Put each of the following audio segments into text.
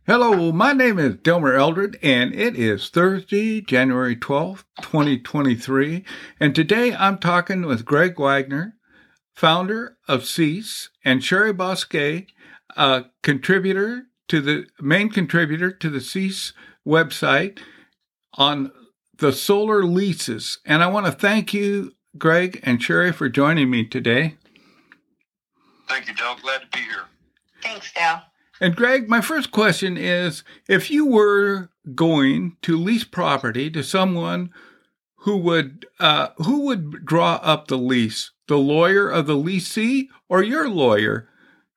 Hello, my name is Delmer Eldred, and it is Thursday, January 12th, 2023. And today I'm talking with Greg Wagner, founder of Cease, and Sherry Bosquet, main contributor to the Cease website on the solar leases. And I want to thank you, Greg and Sherry, for joining me today. Thank you, Del. Glad to be here. Thanks, Del. And Greg, my first question is, if you were going to lease property to someone who would draw up the lease, the lawyer of the leasee or your lawyer?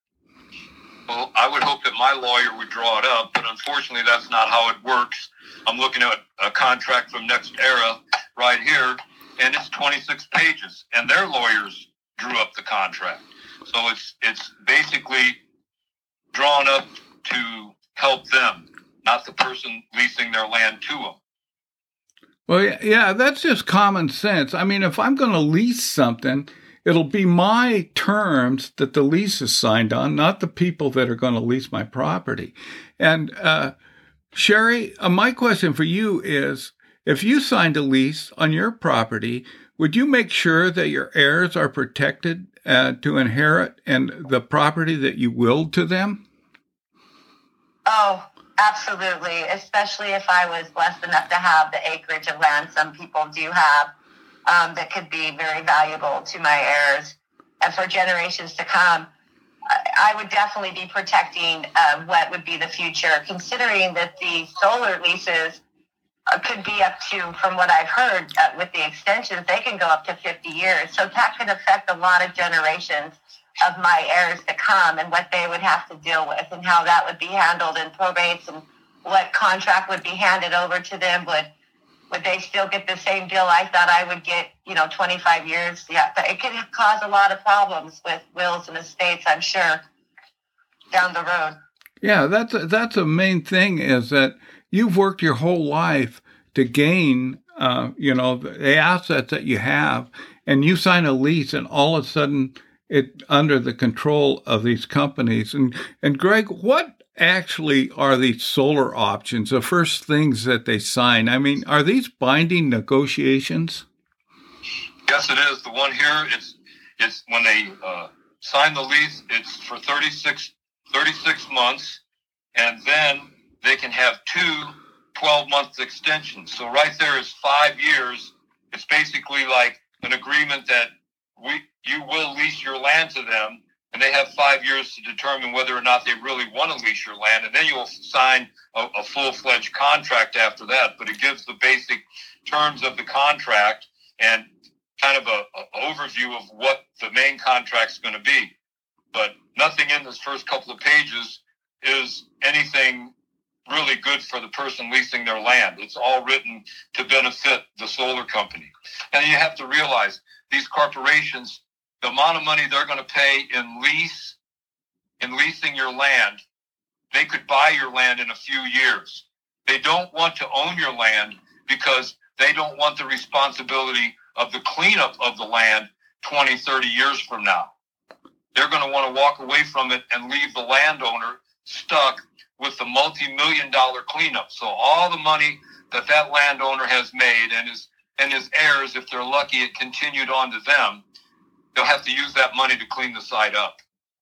Well, I would hope that my lawyer would draw it up, but unfortunately that's not how it works. I'm looking at a contract from NextEra right here, and it's 26 pages, and their lawyers drew up the contract. So it's basically drawn up to help them, not the person leasing their land to them. Well, yeah, that's just common sense. I mean, if I'm going to lease something, it'll be my terms that the lease is signed on, not the people that are going to lease my property. And Sherry, my question for you is, if you signed a lease on your property, would you make sure that your heirs are protected to inherit and the property that you willed to them? Oh, absolutely. Especially if I was blessed enough to have the acreage of land some people do have that could be very valuable to my heirs and for generations to come. I would definitely be protecting what would be the future, considering that the solar leases could be up to, from what I've heard, with the extensions, they can go up to 50 years. So that could affect a lot of generations of my heirs to come and what they would have to deal with and how that would be handled in probates and what contract would be handed over to them. Would they still get the same deal I thought I would get, 25 years? Yeah, it could cause a lot of problems with wills and estates, I'm sure, down the road. Yeah, that's a main thing, is that you've worked your whole life to gain, the assets that you have, and you sign a lease, and all of a sudden it under the control of these companies. And Greg, what actually are these solar options? The first things that they sign. I mean, are these binding negotiations? Yes, it is. The one here, it's when they sign the lease, it's for 36 months, and then they can have two 12-month extensions. So right there is 5 years. It's basically like an agreement that you will lease your land to them, and they have 5 years to determine whether or not they really want to lease your land, and then you'll sign a full-fledged contract after that. But it gives the basic terms of the contract and kind of a overview of what the main contract's going to be. But nothing in this first couple of pages is anything really good for the person leasing their land. It's all written to benefit the solar company. And you have to realize these corporations, the amount of money they're going to pay in leasing your land, they could buy your land in a few years. They don't want to own your land because they don't want the responsibility of the cleanup of the land 20, 30 years from now. They're going to want to walk away from it and leave the landowner stuck with the multi-million-dollar cleanup. So all the money that landowner has made and his heirs, if they're lucky, it continued on to them, they'll have to use that money to clean the site up.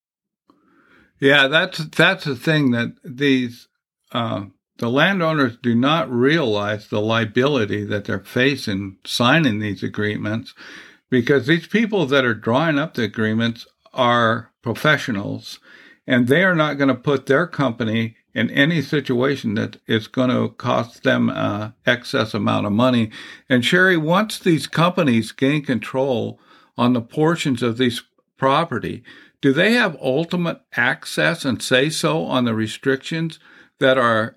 Yeah, that's the thing, that these the landowners do not realize the liability that they're facing signing these agreements, because these people that are drawing up the agreements are professionals, and they are not going to put their company in any situation that is going to cost them excess amount of money. And Sherry, once these companies gain control on the portions of these property, do they have ultimate access and say so on the restrictions that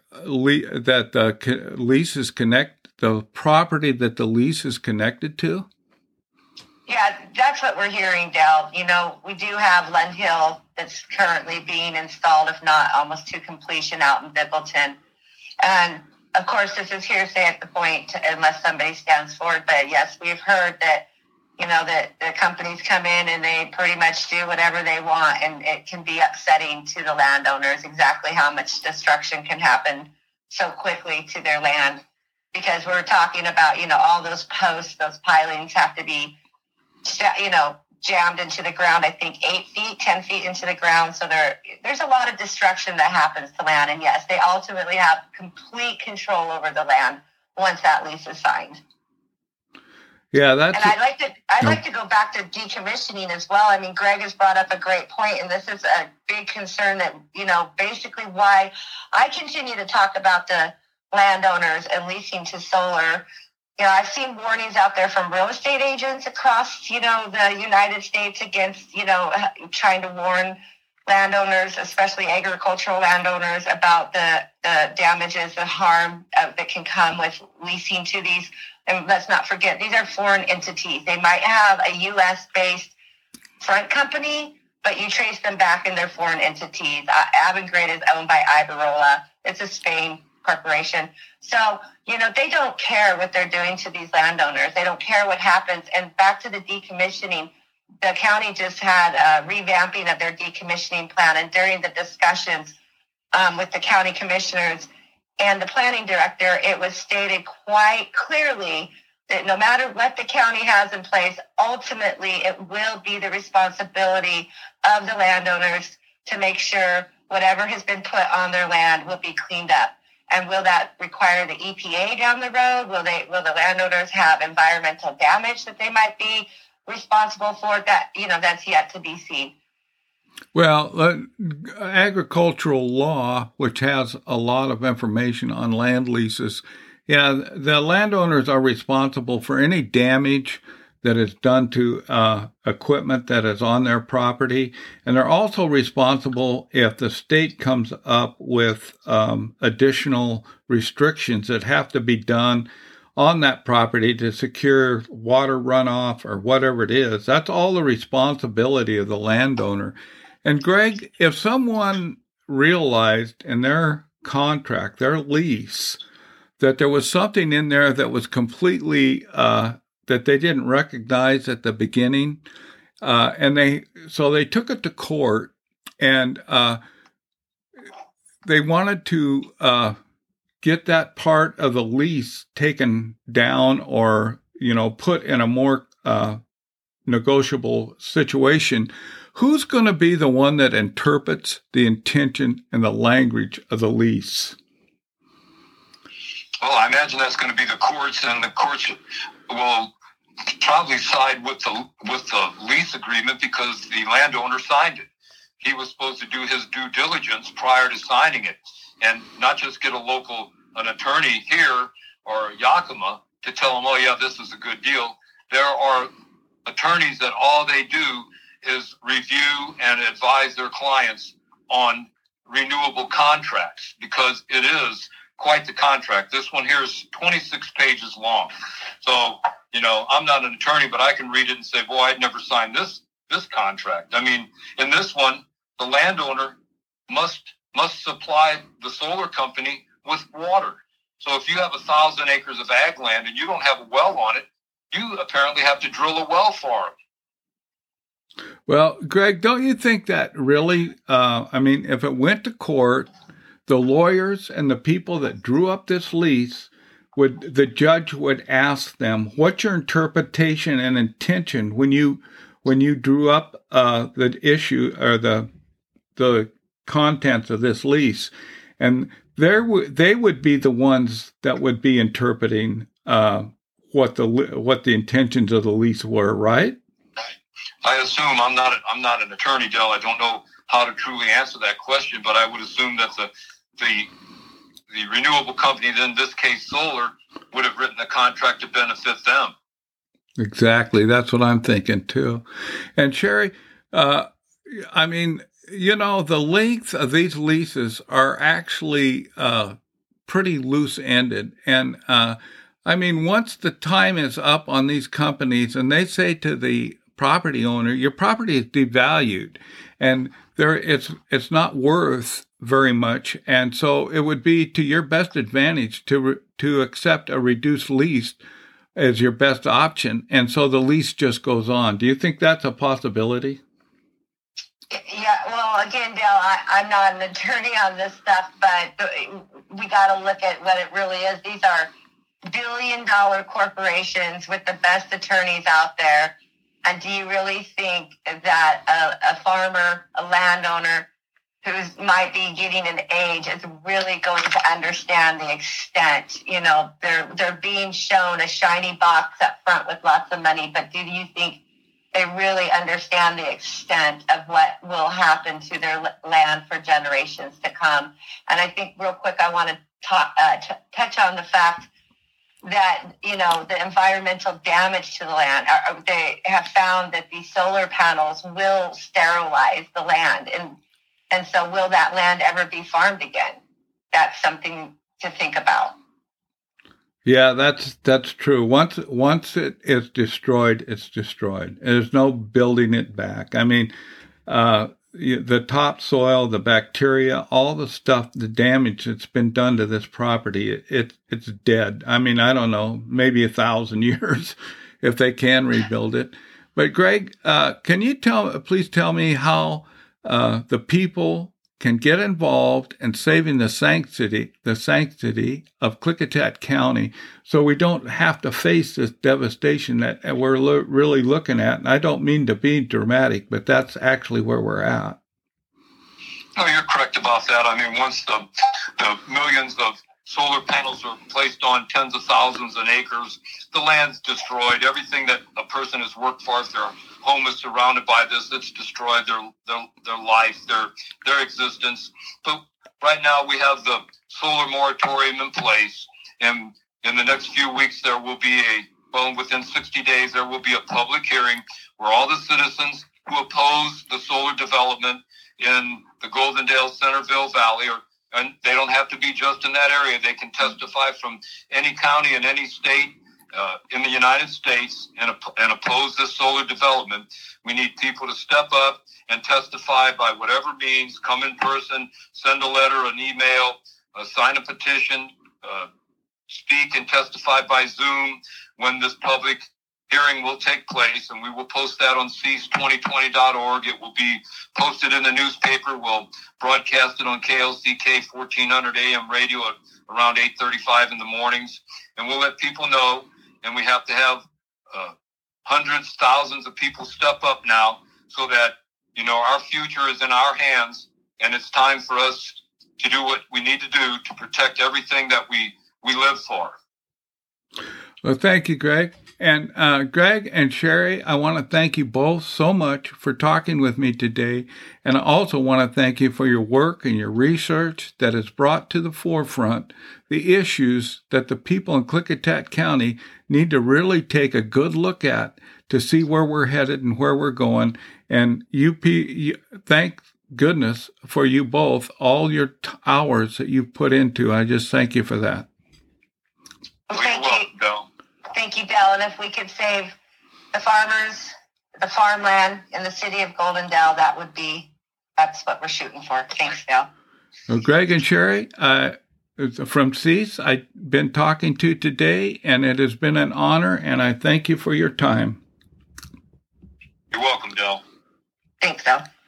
the leases connect the property that the lease is connected to? Yeah, that's what we're hearing, Del. We do have Lund Hill that's currently being installed, if not almost to completion, out in Bibbleton. And of course, this is hearsay at the point, unless somebody stands forward. But yes, we've heard that that the companies come in and they pretty much do whatever they want, and it can be upsetting to the landowners exactly how much destruction can happen so quickly to their land, because we're talking about, all those posts, those pilings have to be, jammed into the ground, I think 8 feet, 10 feet into the ground. So there's a lot of destruction that happens to land. And yes, they ultimately have complete control over the land once that lease is signed. Yeah, and I'd like to go back to decommissioning as well. I mean, Greg has brought up a great point, and this is a big concern that, basically why I continue to talk about the landowners and leasing to solar. I've seen warnings out there from real estate agents across, the United States against, trying to warn landowners, especially agricultural landowners, about the damages, the harm that can come with leasing to these. And let's not forget, these are foreign entities. They might have a U.S.-based front company, but you trace them back in their foreign entities. Avangrid is owned by Iberdrola. It's a Spain corporation. So, they don't care what they're doing to these landowners. They don't care what happens. And back to the decommissioning, the county just had a revamping of their decommissioning plan. And during the discussions with the county commissioners and the planning director, it was stated quite clearly that no matter what the county has in place, ultimately it will be the responsibility of the landowners to make sure whatever has been put on their land will be cleaned up. And will that require the EPA down the road? Will the landowners have environmental damage that they might be responsible for? That's yet to be seen. Well, agricultural law, which has a lot of information on land leases, the landowners are responsible for any damage that is done to equipment that is on their property. And they're also responsible if the state comes up with additional restrictions that have to be done on that property to secure water runoff or whatever it is. That's all the responsibility of the landowner. And Greg, if someone realized in their contract, their lease, that there was something in there that was completely that they didn't recognize at the beginning, and they took it to court, and they wanted to get that part of the lease taken down or put in a more negotiable situation. Who's going to be the one that interprets the intention and the language of the lease? Well, I imagine that's going to be the courts, and the courts will probably side with the lease agreement because the landowner signed it. He was supposed to do his due diligence prior to signing it, and not just get an attorney here or Yakima to tell him, oh yeah, this is a good deal. There are attorneys that all they do is review and advise their clients on renewable contracts, because it is quite the contract. This one here is 26 pages long. So, I'm not an attorney, but I can read it and say, boy, I'd never signed this contract. I mean, in this one, the landowner must supply the solar company with water. So if you have 1,000 acres of ag land and you don't have a well on it, you apparently have to drill a well for it. Well, Greg, don't you think that really, if it went to court, the lawyers and the people that drew up this lease, the judge would ask them, what's your interpretation and intention when you drew up the issue or the contents of this lease? And they would be the ones that would be interpreting what the intentions of the lease were, right? I assume I'm not an attorney, Del. I don't know how to truly answer that question, but I would assume that the renewable company, in this case solar, would have written the contract to benefit them. Exactly. That's what I'm thinking too. And Sherry, the length of these leases are actually pretty loose-ended. And once the time is up on these companies and they say to the property owner, your property is devalued and it's not worth very much. And so it would be to your best advantage to accept a reduced lease as your best option, and so the lease just goes on. Do you think that's a possibility? Yeah, well, again, Dale, I'm not an attorney on this stuff, but we got to look at what it really is. These are billion-dollar corporations with the best attorneys out there. And do you really think that a farmer, a landowner who might be getting an age is really going to understand the extent? You know, they're being shown a shiny box up front with lots of money, but do you think they really understand the extent of what will happen to their land for generations to come? And I think real quick, I want to touch on the fact that, you know, the environmental damage to the land. They have found that these solar panels will sterilize the land. And so will that land ever be farmed again? That's something to think about. Yeah, that's true. Once it is destroyed, it's destroyed. There's no building it back. I mean, the topsoil, the bacteria, all the stuff, the damage that's been done to this property, it's dead. I mean, I don't know, maybe 1,000 years if they can rebuild it. But Greg, can you please tell me how the people can get involved in saving the sanctity of Klickitat County, so we don't have to face this devastation that we're really looking at. And I don't mean to be dramatic, but that's actually where we're at. No, you're correct about that. I mean, once the millions of solar panels are placed on tens of thousands of acres, the land's destroyed. Everything that a person has worked for, if their home is surrounded by this, it's destroyed their life, their existence. But right now we have the solar moratorium in place, and in the next few weeks there will be within 60 days there will be a public hearing where all the citizens who oppose the solar development in the Goldendale Centerville Valley, and they don't have to be just in that area, they can testify from any county in any state in the United States and oppose this solar development. We need people to step up and testify by whatever means, come in person, send a letter, an email, sign a petition, speak and testify by Zoom when this public hearing will take place, and we will post that on cease2020.org. It will be posted in the newspaper. We'll broadcast it on KLCK 1400 AM radio at around 8:35 in the mornings, and we'll let people know. And we have to have hundreds, thousands of people step up now so that, you know, our future is in our hands, and it's time for us to do what we need to do to protect everything that we live for. Well, thank you, Greg. And Greg and Sherry, I want to thank you both so much for talking with me today. And I also want to thank you for your work and your research that has brought to the forefront the issues that the people in Klickitat County need to really take a good look at to see where we're headed and where we're going. And thank goodness for you both, all your hours that you've put into. I just thank you for that. Thank you, Bill. Thank you, Bill. And if we could save the farmers, the farmland in the city of Goldendale, that's what we're shooting for. Thanks, Bill. Well, Greg and Sherry, from Cease, I've been talking to today, and it has been an honor, and I thank you for your time. You're welcome, Bill. Thanks, Bill.